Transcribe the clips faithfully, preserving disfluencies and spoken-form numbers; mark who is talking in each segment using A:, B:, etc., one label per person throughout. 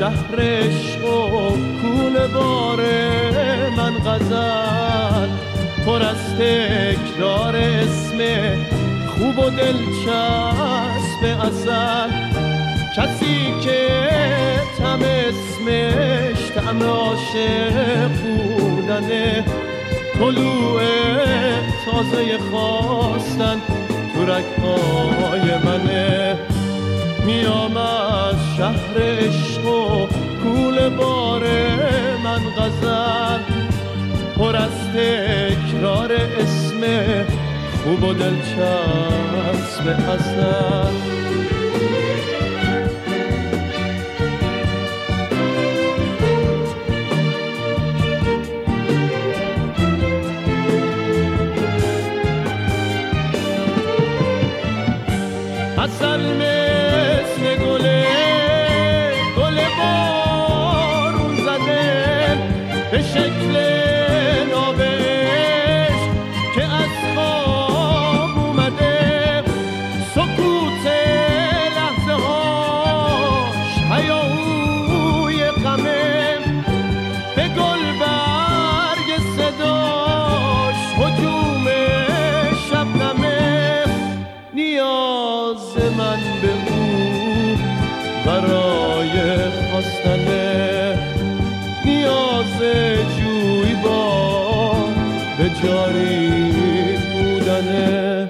A: شهر عشق و کوله بار من غزل پر از تکرار اسم خوب و دلچسب ازل. کسی که طعم اسمش طعم عاشق بودنه، طلوع تازه خواستن تو رگ‌های منه. میام از شهر عشق و کوله بار من غزل پر از تکرار اسم خوب و دلچسب ازل. عسل مثل گله گل بارون زده به شکل نابش که از خواب اومده. سکوت لحظه هاش هیاهوی غمه، به گل برگ صداش هجوم شبنمه. نیاز من به او برای خواستنه، نیاز جویبار به جاری بودنه.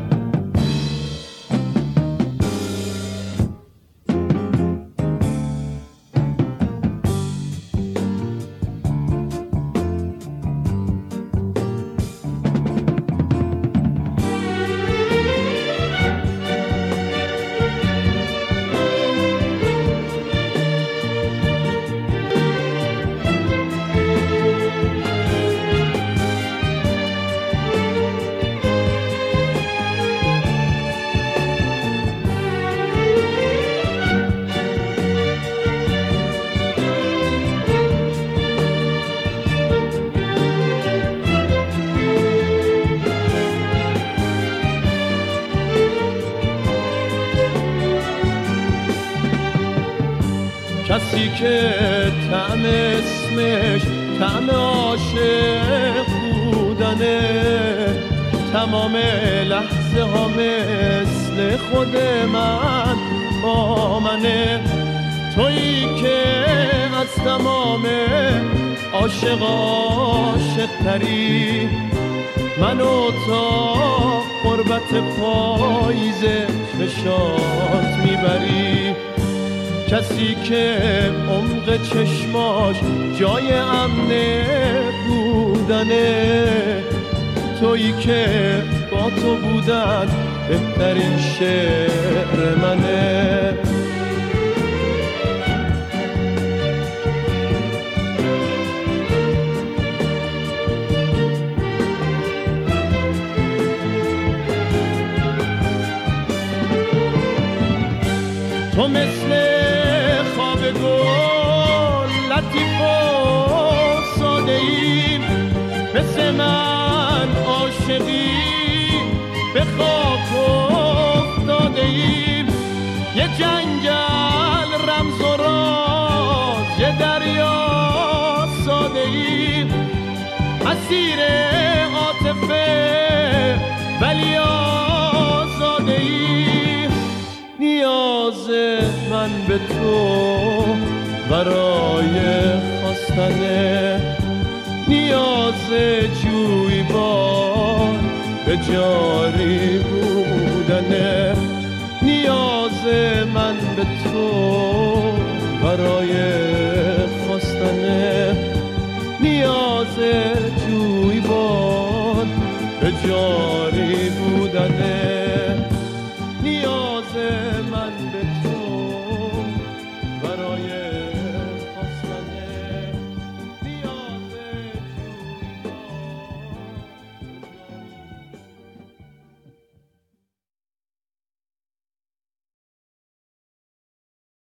A: کسی که طعم اسمش طعم عاشق بودنه، تمام لحظه ها مثل خود من با منه. تویی که از تمام عاشق عاشق تری، منو تا قربت پاییزه به شاد میبری. کسی که عمق چشماش جای امن بودنه، تویی که با تو بودن بهترین شعر منه. تو مثل خواب گل لطیف و ساده ای، مثل من عاشقی به خاک افتاده ای. یه جنگل رمز و راز، یه دریا ساده ای، اسیر عاطفه ولی آزاده ای. نیاز من به تو برای خواستنه، نیاز جویبار به جاری بودنه. نیاز من به تو برای